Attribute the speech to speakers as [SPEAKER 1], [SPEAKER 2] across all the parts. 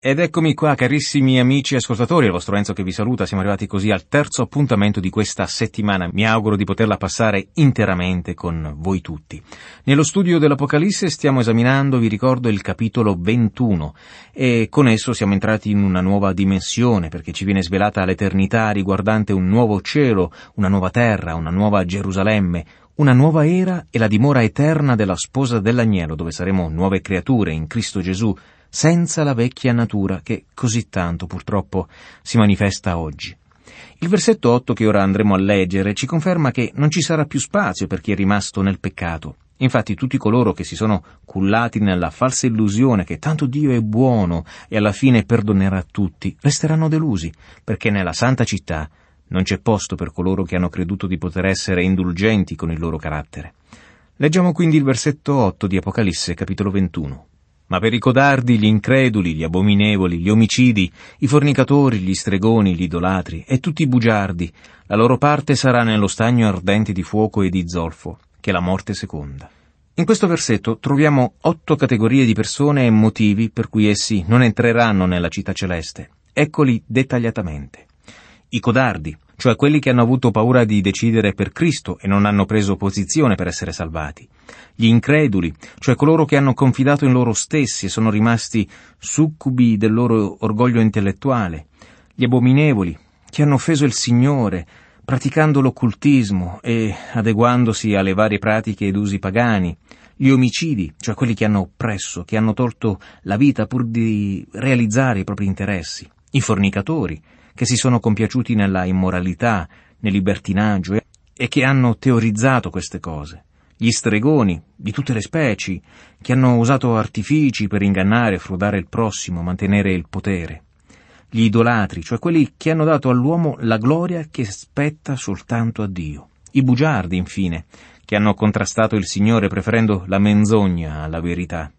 [SPEAKER 1] Ed eccomi qua, carissimi amici ascoltatori, il vostro Enzo che vi saluta. Siamo arrivati così al terzo appuntamento di questa settimana. Mi auguro di poterla passare interamente con voi tutti. Nello studio dell'Apocalisse stiamo esaminando, vi ricordo, il capitolo 21 e con esso siamo entrati in una nuova dimensione perché ci viene svelata l'eternità riguardante un nuovo cielo, una nuova terra, una nuova Gerusalemme, una nuova era e la dimora eterna della sposa dell'agnello, dove saremo nuove creature in Cristo Gesù, senza la vecchia natura che così tanto purtroppo si manifesta oggi. Il versetto 8 che ora andremo a leggere ci conferma che non ci sarà più spazio per chi è rimasto nel peccato. Infatti tutti coloro che si sono cullati nella falsa illusione che tanto Dio è buono e alla fine perdonerà tutti, resteranno delusi, perché nella santa città non c'è posto per coloro che hanno creduto di poter essere indulgenti con il loro carattere. Leggiamo quindi il versetto 8 di Apocalisse, capitolo 21. Ma per i codardi, gli increduli, gli abominevoli, gli omicidi, i fornicatori, gli stregoni, gli idolatri e tutti i bugiardi, la loro parte sarà nello stagno ardente di fuoco e di zolfo, che è la morte seconda. In questo versetto troviamo 8 categorie di persone e motivi per cui essi non entreranno nella città celeste. Eccoli dettagliatamente. I codardi, cioè quelli che hanno avuto paura di decidere per Cristo e non hanno preso posizione per essere salvati. Gli increduli, cioè coloro che hanno confidato in loro stessi e sono rimasti succubi del loro orgoglio intellettuale. Gli abominevoli, che hanno offeso il Signore, praticando l'occultismo e adeguandosi alle varie pratiche ed usi pagani. Gli omicidi, cioè quelli che hanno oppresso, che hanno tolto la vita pur di realizzare i propri interessi. I fornicatori, che si sono compiaciuti nella immoralità, nel libertinaggio e che hanno teorizzato queste cose. Gli stregoni, di tutte le specie, che hanno usato artifici per ingannare e frodare il prossimo, mantenere il potere. Gli idolatri, cioè quelli che hanno dato all'uomo la gloria che spetta soltanto a Dio. I bugiardi, infine, che hanno contrastato il Signore preferendo la menzogna alla verità.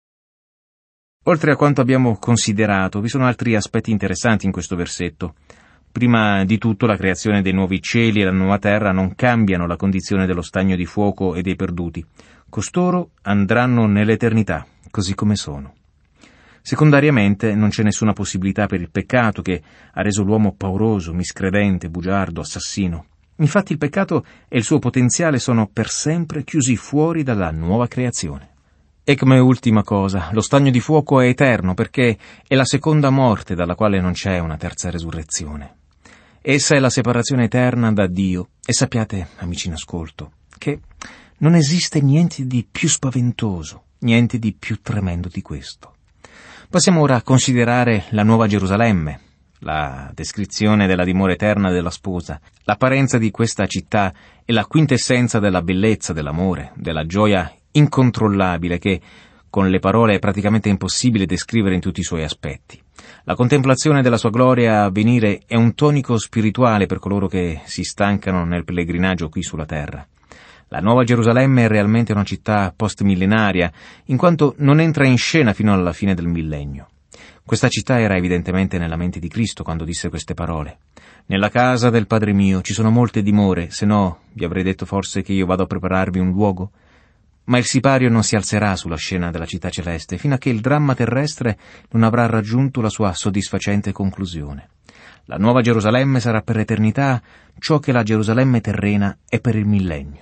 [SPEAKER 1] Oltre a quanto abbiamo considerato, vi sono altri aspetti interessanti in questo versetto. Prima di tutto, la creazione dei nuovi cieli e la nuova terra non cambiano la condizione dello stagno di fuoco e dei perduti. Costoro andranno nell'eternità, così come sono. Secondariamente, non c'è nessuna possibilità per il peccato che ha reso l'uomo pauroso, miscredente, bugiardo, assassino. Infatti il peccato e il suo potenziale sono per sempre chiusi fuori dalla nuova creazione. E come ultima cosa, lo stagno di fuoco è eterno perché è la seconda morte dalla quale non c'è una terza resurrezione. Essa è la separazione eterna da Dio e sappiate, amici in ascolto, che non esiste niente di più spaventoso, niente di più tremendo di questo. Passiamo ora a considerare la nuova Gerusalemme, la descrizione della dimora eterna della sposa. L'apparenza di questa città è la quintessenza della bellezza, dell'amore, della gioia incontrollabile che con le parole è praticamente impossibile descrivere in tutti i suoi aspetti. La contemplazione della sua gloria a venire è un tonico spirituale per coloro che si stancano nel pellegrinaggio qui sulla terra. La nuova Gerusalemme è realmente una città postmillenaria, in quanto non entra in scena fino alla fine del millennio. Questa città era evidentemente nella mente di Cristo quando disse queste parole. Nella casa del Padre mio ci sono molte dimore, se no vi avrei detto forse che io vado a prepararvi un luogo. Ma il sipario non si alzerà sulla scena della città celeste fino a che il dramma terrestre non avrà raggiunto la sua soddisfacente conclusione. La nuova Gerusalemme sarà per l'eternità ciò che la Gerusalemme terrena è per il millennio.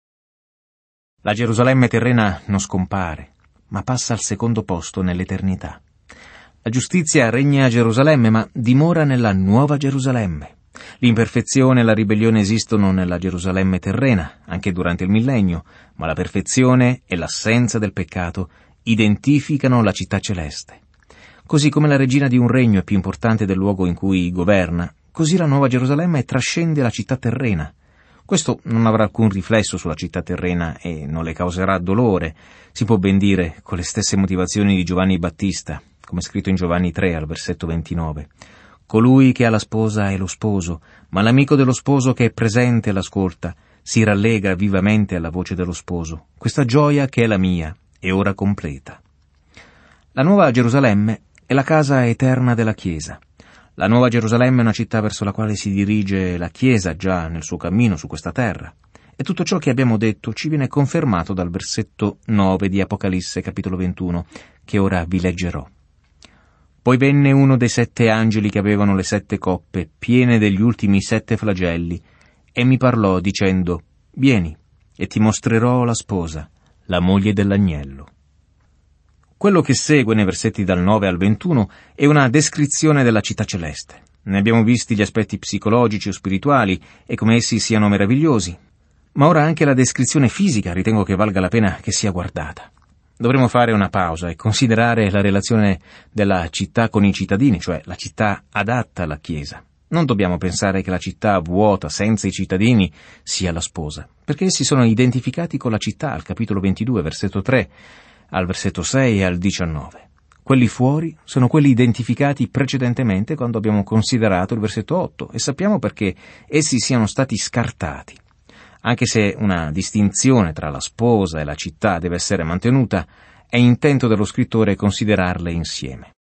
[SPEAKER 1] La Gerusalemme terrena non scompare, ma passa al secondo posto nell'eternità. La giustizia regna a Gerusalemme, ma dimora nella nuova Gerusalemme. L'imperfezione e la ribellione esistono nella Gerusalemme terrena, anche durante il millennio, ma la perfezione e l'assenza del peccato identificano la città celeste. Così come la regina di un regno è più importante del luogo in cui governa, così la nuova Gerusalemme trascende la città terrena. Questo non avrà alcun riflesso sulla città terrena e non le causerà dolore, si può ben dire, con le stesse motivazioni di Giovanni Battista, come scritto in Giovanni 3 al versetto 29. Colui che ha la sposa è lo sposo, ma l'amico dello sposo che è presente e l'ascolta si rallegra vivamente alla voce dello sposo. Questa gioia che è la mia è ora completa. La nuova Gerusalemme è la casa eterna della Chiesa. La nuova Gerusalemme è una città verso la quale si dirige la Chiesa già nel suo cammino su questa terra. E tutto ciò che abbiamo detto ci viene confermato dal versetto 9 di Apocalisse capitolo 21, che ora vi leggerò. Poi venne uno dei 7 angeli che avevano le 7 coppe, piene degli ultimi 7 flagelli, e mi parlò dicendo: «Vieni, e ti mostrerò la sposa, la moglie dell'agnello». Quello che segue nei versetti dal 9 al 21 è una descrizione della città celeste. Ne abbiamo visti gli aspetti psicologici o spirituali e come essi siano meravigliosi, ma ora anche la descrizione fisica ritengo che valga la pena che sia guardata. Dovremo fare una pausa e considerare la relazione della città con i cittadini, cioè la città adatta alla Chiesa. Non dobbiamo pensare che la città vuota, senza i cittadini, sia la sposa, perché essi sono identificati con la città al capitolo 22, versetto 3, al versetto 6 e al 19. Quelli fuori sono quelli identificati precedentemente quando abbiamo considerato il versetto 8 e sappiamo perché essi siano stati scartati. Anche se una distinzione tra la sposa e la città deve essere mantenuta, è intento dello scrittore considerarle insieme.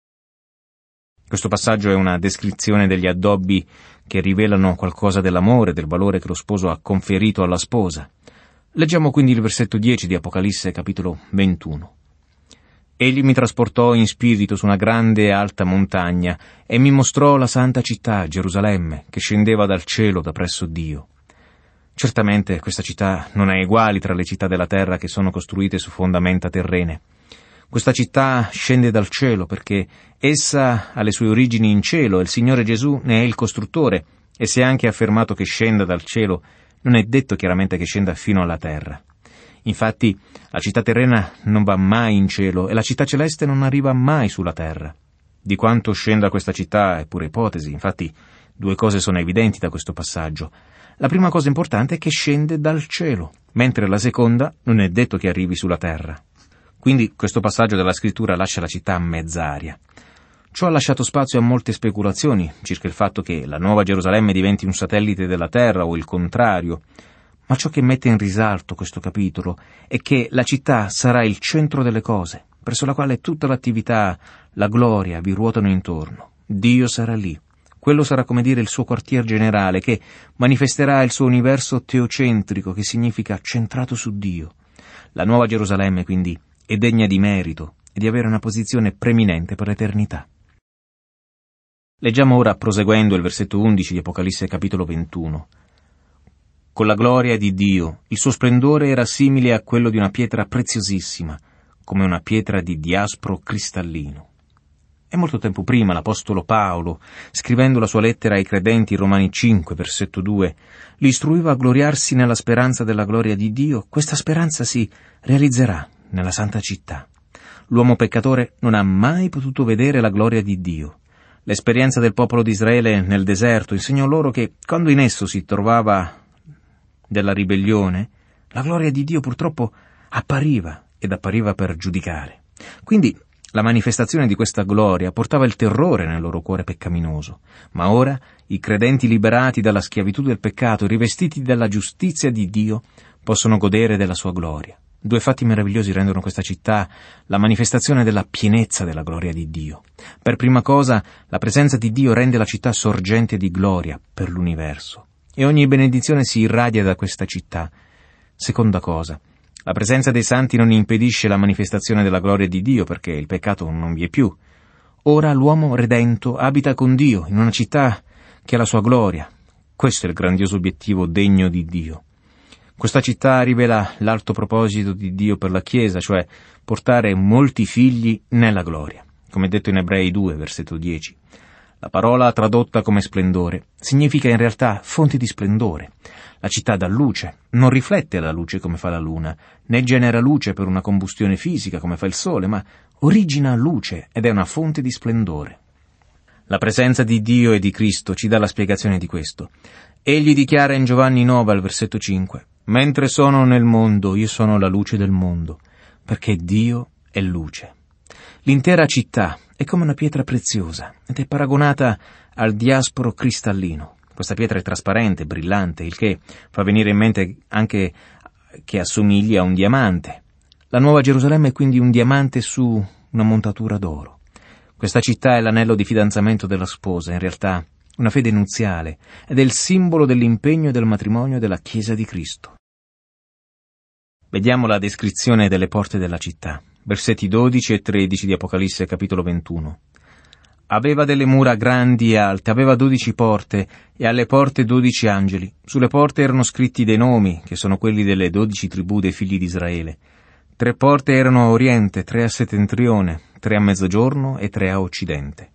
[SPEAKER 1] Questo passaggio è una descrizione degli addobbi che rivelano qualcosa dell'amore, del valore che lo sposo ha conferito alla sposa. Leggiamo quindi il versetto 10 di Apocalisse, capitolo 21. Egli mi trasportò in spirito su una grande e alta montagna e mi mostrò la santa città, Gerusalemme, che scendeva dal cielo da presso Dio. Certamente questa città non ha eguali tra le città della terra che sono costruite su fondamenta terrene. Questa città scende dal cielo perché essa ha le sue origini in cielo e il Signore Gesù ne è il costruttore, e se è anche affermato che scenda dal cielo, non è detto chiaramente che scenda fino alla terra. Infatti la città terrena non va mai in cielo e la città celeste non arriva mai sulla terra. Di quanto scenda questa città è pure ipotesi, infatti 2 cose sono evidenti da questo passaggio. La prima cosa importante è che scende dal cielo, mentre la seconda non è detto che arrivi sulla terra. Quindi questo passaggio della scrittura lascia la città a mezz'aria. Ciò ha lasciato spazio a molte speculazioni circa il fatto che la nuova Gerusalemme diventi un satellite della terra o il contrario, ma ciò che mette in risalto questo capitolo è che la città sarà il centro delle cose, presso la quale tutta l'attività, la gloria vi ruotano intorno. Dio sarà lì. Quello sarà come dire il suo quartier generale, che manifesterà il suo universo teocentrico, che significa centrato su Dio. La nuova Gerusalemme, quindi, è degna di merito e di avere una posizione preminente per l'eternità. Leggiamo ora, proseguendo, il versetto 11 di Apocalisse capitolo 21. Con la gloria di Dio, il suo splendore era simile a quello di una pietra preziosissima, come una pietra di diaspro cristallino. E molto tempo prima l'Apostolo Paolo, scrivendo la sua lettera ai credenti in Romani 5, versetto 2, li istruiva a gloriarsi nella speranza della gloria di Dio. Questa speranza si realizzerà nella santa città. L'uomo peccatore non ha mai potuto vedere la gloria di Dio. L'esperienza del popolo di Israele nel deserto insegnò loro che, quando in esso si trovava della ribellione, la gloria di Dio purtroppo appariva ed appariva per giudicare. Quindi la manifestazione di questa gloria portava il terrore nel loro cuore peccaminoso, ma ora i credenti liberati dalla schiavitù del peccato e rivestiti della giustizia di Dio possono godere della sua gloria. 2 fatti meravigliosi rendono questa città la manifestazione della pienezza della gloria di Dio. Per prima cosa, la presenza di Dio rende la città sorgente di gloria per l'universo, e ogni benedizione si irradia da questa città. Seconda cosa, la presenza dei santi non impedisce la manifestazione della gloria di Dio, perché il peccato non vi è più. Ora l'uomo redento abita con Dio in una città che ha la sua gloria. Questo è il grandioso obiettivo degno di Dio. Questa città rivela l'alto proposito di Dio per la Chiesa, cioè portare molti figli nella gloria, come detto in Ebrei 2, versetto 10. La parola tradotta come splendore significa in realtà fonte di splendore. La città dà luce, non riflette la luce come fa la luna, né genera luce per una combustione fisica come fa il sole, ma origina luce ed è una fonte di splendore. La presenza di Dio e di Cristo ci dà la spiegazione di questo. Egli dichiara in Giovanni 9 al versetto 5: «Mentre sono nel mondo, io sono la luce del mondo, perché Dio è luce». L'intera città è come una pietra preziosa ed è paragonata al diaspro cristallino. Questa pietra è trasparente, brillante, il che fa venire in mente anche che assomigli a un diamante. La nuova Gerusalemme è quindi un diamante su una montatura d'oro. Questa città è l'anello di fidanzamento della sposa, in realtà una fede nuziale, ed è il simbolo dell'impegno e del matrimonio della Chiesa di Cristo. Vediamo la descrizione delle porte della città. Versetti 12 e 13 di Apocalisse capitolo 21. Aveva delle mura grandi e alte, aveva 12 porte, e alle porte 12 angeli. Sulle porte erano scritti dei nomi, che sono quelli delle 12 tribù dei figli di Israele. 3 porte erano a oriente, 3 a settentrione, 3 a mezzogiorno e 3 a occidente.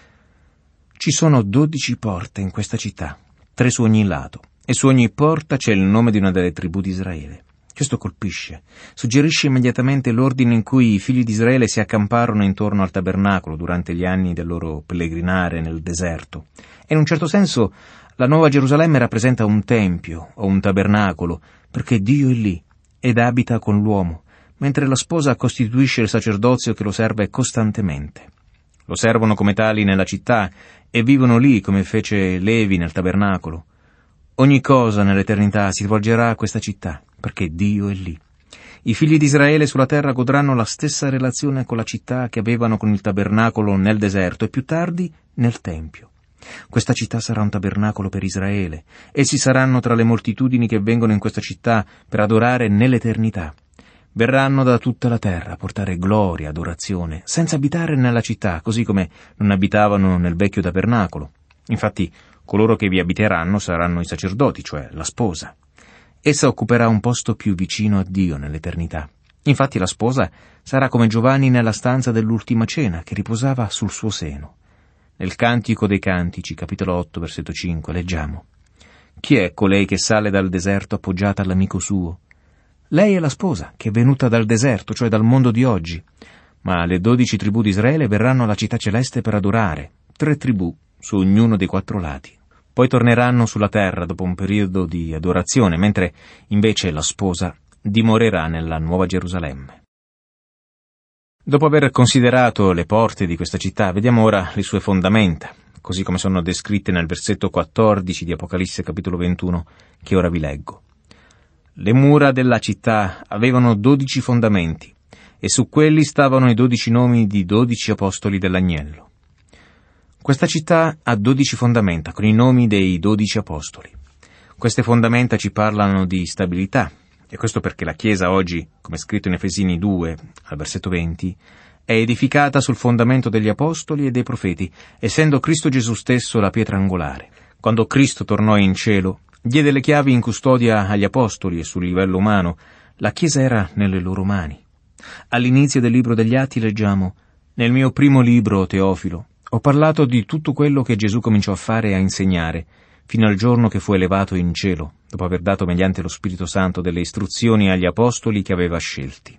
[SPEAKER 1] Ci sono 12 porte in questa città, 3 su ogni lato, e su ogni porta c'è il nome di una delle tribù di Israele. Questo colpisce, suggerisce immediatamente l'ordine in cui i figli di Israele si accamparono intorno al tabernacolo durante gli anni del loro pellegrinare nel deserto. E in un certo senso la Nuova Gerusalemme rappresenta un tempio o un tabernacolo, perché Dio è lì ed abita con l'uomo, mentre la sposa costituisce il sacerdozio che lo serve costantemente. Lo servono come tali nella città e vivono lì come fece Levi nel tabernacolo. Ogni cosa nell'eternità si rivolgerà a questa città, perché Dio è lì. I figli di Israele sulla terra godranno la stessa relazione con la città che avevano con il tabernacolo nel deserto e più tardi nel Tempio. Questa città sarà un tabernacolo per Israele. Essi saranno tra le moltitudini che vengono in questa città per adorare nell'eternità. Verranno da tutta la terra a portare gloria, adorazione, senza abitare nella città, così come non abitavano nel vecchio tabernacolo. Infatti, coloro che vi abiteranno saranno i sacerdoti, cioè la sposa. Essa occuperà un posto più vicino a Dio nell'eternità. Infatti la sposa sarà come Giovanni nella stanza dell'ultima cena, che riposava sul suo seno. Nel Cantico dei Cantici, capitolo 8, versetto 5, leggiamo: «Chi è colei che sale dal deserto appoggiata all'amico suo? Lei è la sposa, che è venuta dal deserto, cioè dal mondo di oggi. Ma le 12 tribù di Israele verranno alla città celeste per adorare, 3 tribù su ognuno dei 4 lati. Poi torneranno sulla terra dopo un periodo di adorazione, mentre invece la sposa dimorerà nella Nuova Gerusalemme». Dopo aver considerato le porte di questa città, vediamo ora le sue fondamenta, così come sono descritte nel versetto 14 di Apocalisse capitolo 21, che ora vi leggo. Le mura della città avevano 12 fondamenti, e su quelli stavano i 12 nomi di 12 apostoli dell'agnello. Questa città ha 12 fondamenta, con i nomi dei 12 apostoli. Queste fondamenta ci parlano di stabilità, e questo perché la Chiesa oggi, come scritto in Efesini 2, al versetto 20, è edificata sul fondamento degli apostoli e dei profeti, essendo Cristo Gesù stesso la pietra angolare. Quando Cristo tornò in cielo, diede le chiavi in custodia agli apostoli e sul livello umano, la Chiesa era nelle loro mani. All'inizio del libro degli Atti leggiamo: «Nel mio primo libro, Teofilo, ho parlato di tutto quello che Gesù cominciò a fare e a insegnare, fino al giorno che fu elevato in cielo, dopo aver dato mediante lo Spirito Santo delle istruzioni agli apostoli che aveva scelti».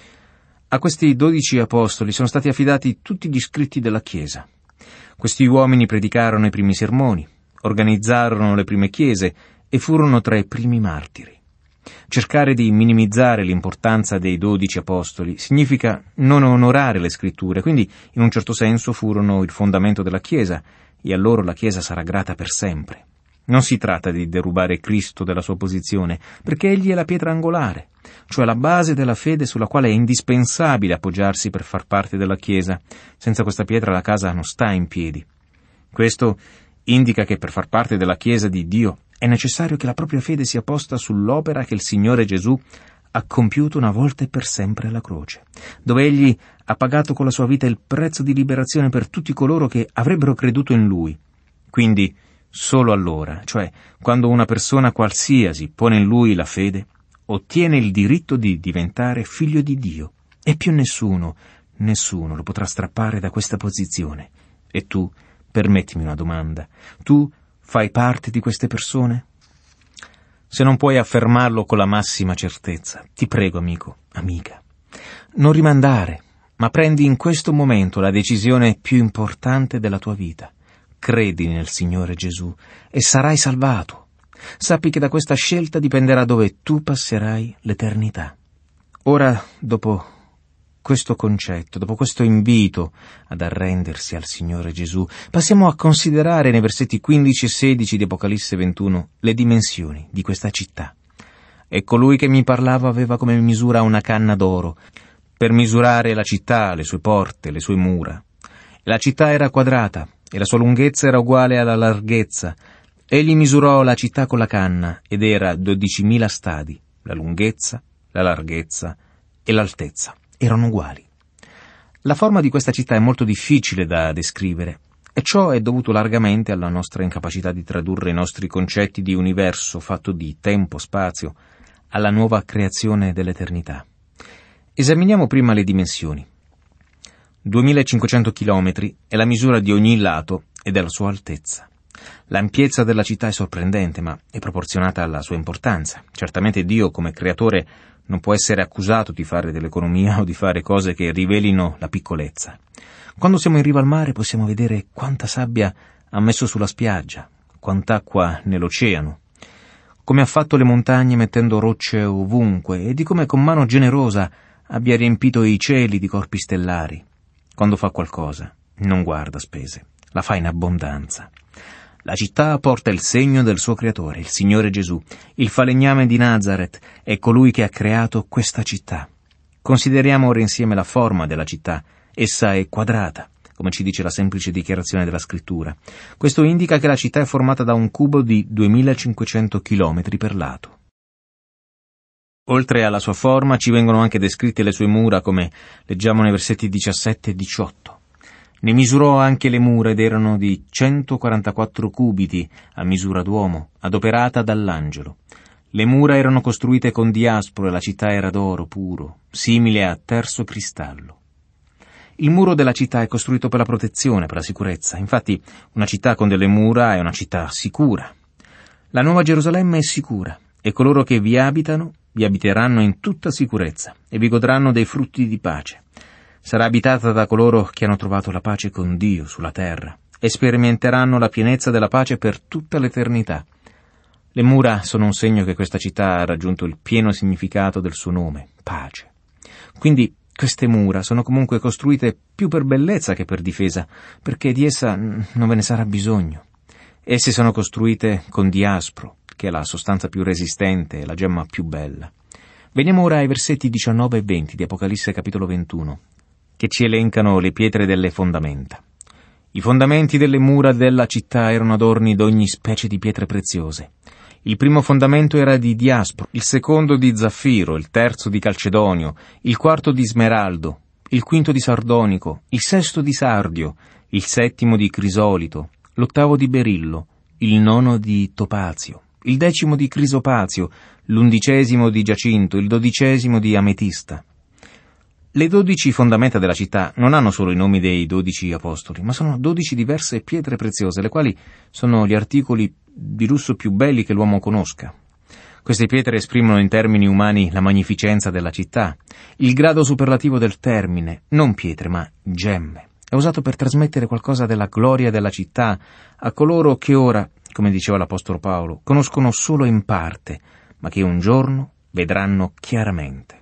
[SPEAKER 1] A questi 12 apostoli sono stati affidati tutti gli scritti della Chiesa. Questi uomini predicarono i primi sermoni, organizzarono le prime chiese e furono tra i primi martiri. Cercare di minimizzare l'importanza dei 12 apostoli significa non onorare le scritture, quindi in un certo senso furono il fondamento della Chiesa, e a loro la Chiesa sarà grata per sempre. Non si tratta di derubare Cristo della sua posizione, perché egli è la pietra angolare, cioè la base della fede sulla quale è indispensabile appoggiarsi per far parte della Chiesa. Senza questa pietra la casa non sta in piedi. Questo indica che per far parte della Chiesa di Dio è necessario che la propria fede sia posta sull'opera che il Signore Gesù ha compiuto una volta e per sempre alla croce, dove egli ha pagato con la sua vita il prezzo di liberazione per tutti coloro che avrebbero creduto in lui. Quindi, solo allora, cioè quando una persona qualsiasi pone in lui la fede, ottiene il diritto di diventare figlio di Dio, e più nessuno lo potrà strappare da questa posizione. E tu, permettimi una domanda, tu fai parte di queste persone? Se non puoi affermarlo con la massima certezza, ti prego, amico, amica, non rimandare, ma prendi in questo momento la decisione più importante della tua vita. Credi nel Signore Gesù e sarai salvato. Sappi che da questa scelta dipenderà dove tu passerai l'eternità. Ora, dopo questo concetto, dopo questo invito ad arrendersi al Signore Gesù, passiamo a considerare nei versetti 15 e 16 di Apocalisse 21 le dimensioni di questa città. E colui che mi parlava aveva come misura una canna d'oro, per misurare la città, le sue porte, le sue mura. La città era quadrata, e la sua lunghezza era uguale alla larghezza. Egli misurò la città con la canna, ed era 12.000 stadi, la lunghezza, la larghezza e l'altezza erano uguali. La forma di questa città è molto difficile da descrivere. E ciò è dovuto largamente alla nostra incapacità di tradurre i nostri concetti di universo fatto di tempo, spazio, alla nuova creazione dell'eternità. Esaminiamo prima le dimensioni. 2500 chilometri è la misura di ogni lato e della sua altezza. L'ampiezza della città è sorprendente, ma è proporzionata alla sua importanza. Certamente Dio, come creatore, non può essere accusato di fare dell'economia o di fare cose che rivelino la piccolezza. Quando siamo in riva al mare possiamo vedere quanta sabbia ha messo sulla spiaggia, quant'acqua nell'oceano, come ha fatto le montagne mettendo rocce ovunque e di come con mano generosa abbia riempito i cieli di corpi stellari. Quando fa qualcosa, non guarda spese, la fa in abbondanza. La città porta il segno del suo creatore, il Signore Gesù, il falegname di Nazaret, è colui che ha creato questa città. Consideriamo ora insieme la forma della città. Essa è quadrata, come ci dice la semplice dichiarazione della Scrittura. Questo indica che la città è formata da un cubo di 2500 chilometri per lato. Oltre alla sua forma ci vengono anche descritte le sue mura, come leggiamo nei versetti 17 e 18. Ne misurò anche le mura ed erano di 144 cubiti a misura d'uomo, adoperata dall'angelo. Le mura erano costruite con diaspro e la città era d'oro puro, simile a terso cristallo. Il muro della città è costruito per la protezione, per la sicurezza. Infatti, una città con delle mura è una città sicura. La Nuova Gerusalemme è sicura e coloro che vi abitano vi abiteranno in tutta sicurezza e vi godranno dei frutti di pace. Sarà abitata da coloro che hanno trovato la pace con Dio sulla terra e sperimenteranno la pienezza della pace per tutta l'eternità. Le mura sono un segno che questa città ha raggiunto il pieno significato del suo nome, pace. Quindi queste mura sono comunque costruite più per bellezza che per difesa, perché di essa non ve ne sarà bisogno. Esse sono costruite con diaspro, che è la sostanza più resistente e la gemma più bella. Veniamo ora ai versetti 19 e 20 di Apocalisse capitolo 21, che ci elencano le pietre delle fondamenta. I fondamenti delle mura della città erano adorni d'ogni specie di pietre preziose. Il primo fondamento era di diaspro, il secondo di zaffiro, il terzo di calcedonio, il quarto di smeraldo, il quinto di sardonico, il sesto di sardio, il settimo di crisolito, l'ottavo di berillo, il nono di topazio, il decimo di crisopazio, l'undicesimo di giacinto, il dodicesimo di ametista. Le 12 fondamenta della città non hanno solo i nomi dei 12 apostoli, ma sono 12 diverse pietre preziose, le quali sono gli articoli di lusso più belli che l'uomo conosca. Queste pietre esprimono in termini umani la magnificenza della città, il grado superlativo del termine, non pietre ma gemme. È usato per trasmettere qualcosa della gloria della città a coloro che ora, come diceva l'apostolo Paolo, conoscono solo in parte, ma che un giorno vedranno chiaramente.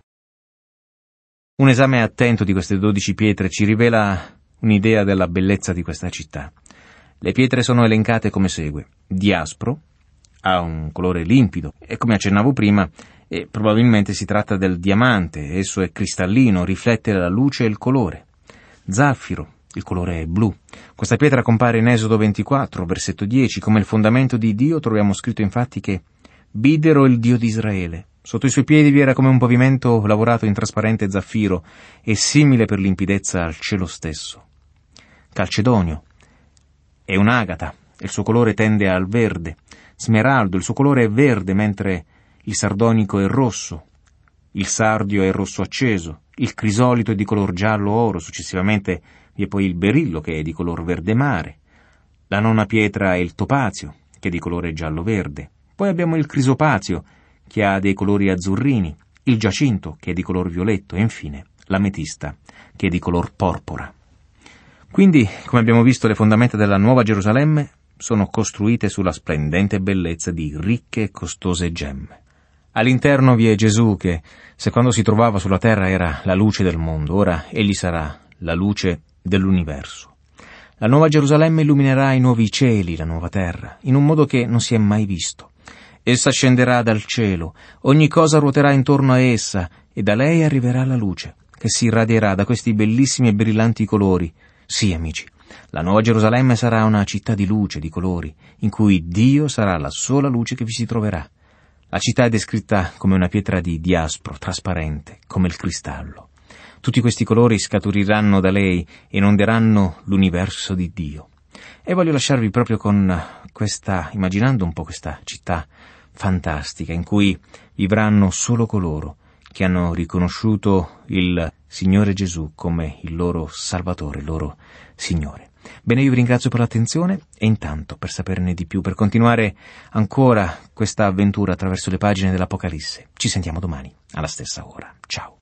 [SPEAKER 1] Un esame attento di queste 12 pietre ci rivela un'idea della bellezza di questa città. Le pietre sono elencate come segue. Diaspro, ha un colore limpido, e come accennavo prima, probabilmente si tratta del diamante, esso è cristallino, riflette la luce e il colore. Zaffiro, il colore è blu. Questa pietra compare in Esodo 24, versetto 10, come il fondamento di Dio troviamo scritto infatti che «Videro il Dio di Israele». Sotto i suoi piedi vi era come un pavimento lavorato in trasparente zaffiro e simile per limpidezza al cielo stesso. Calcedonio è un'agata, il suo colore tende al verde. Smeraldo, il suo colore è verde, mentre il sardonico è rosso. Il sardio è rosso acceso. Il crisolito è di color giallo oro. Successivamente vi è poi il berillo, che è di color verde mare. La nona pietra è il topazio, che è di colore giallo-verde. Poi abbiamo il crisopazio, che ha dei colori azzurrini, il giacinto, che è di color violetto, e infine l'ametista, che è di color porpora. Quindi, come abbiamo visto, le fondamenta della Nuova Gerusalemme sono costruite sulla splendente bellezza di ricche e costose gemme. All'interno vi è Gesù che, se quando si trovava sulla terra era la luce del mondo, ora egli sarà la luce dell'universo. La Nuova Gerusalemme illuminerà i nuovi cieli, la nuova terra, in un modo che non si è mai visto. Essa scenderà dal cielo, ogni cosa ruoterà intorno a essa, e da lei arriverà la luce, che si irradierà da questi bellissimi e brillanti colori. Sì, amici, la Nuova Gerusalemme sarà una città di luce, di colori, in cui Dio sarà la sola luce che vi si troverà. La città è descritta come una pietra di diaspro, trasparente, come il cristallo. Tutti questi colori scaturiranno da lei e inonderanno l'universo di Dio. E voglio lasciarvi proprio con immaginando un po' questa città fantastica in cui vivranno solo coloro che hanno riconosciuto il Signore Gesù come il loro Salvatore, il loro Signore. Bene, io vi ringrazio per l'attenzione e intanto, per saperne di più, per continuare ancora questa avventura attraverso le pagine dell'Apocalisse, ci sentiamo domani alla stessa ora. Ciao.